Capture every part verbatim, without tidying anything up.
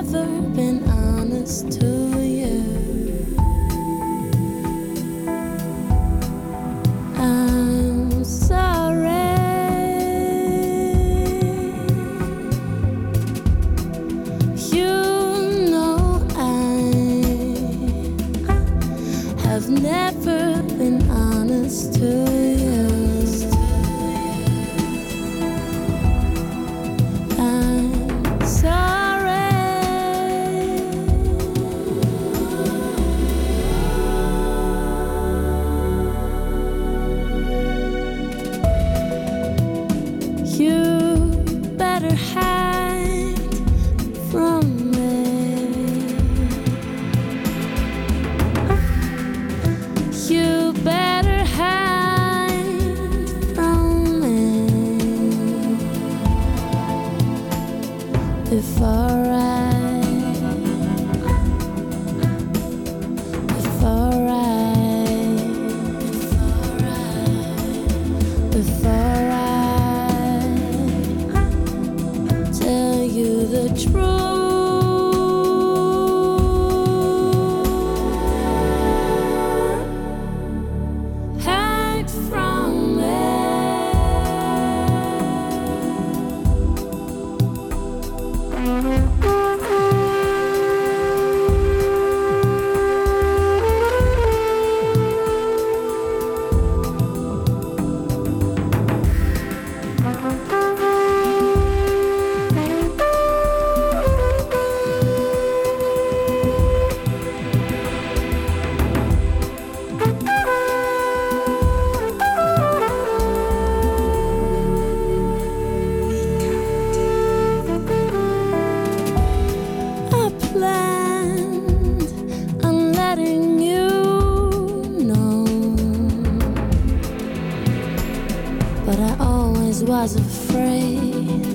never been honest to you. I'm sorry. You know I have never been honest to you. I'm sorry. You better hide from me. You better hide from me before I, before I, before I tell you the truth. Hide from me. I planned on letting you know, but I always was afraid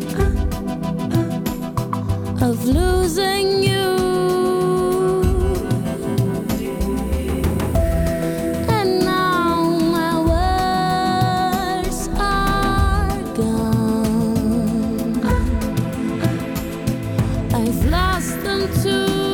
of losing you. And now my words are gone. I've lost them too.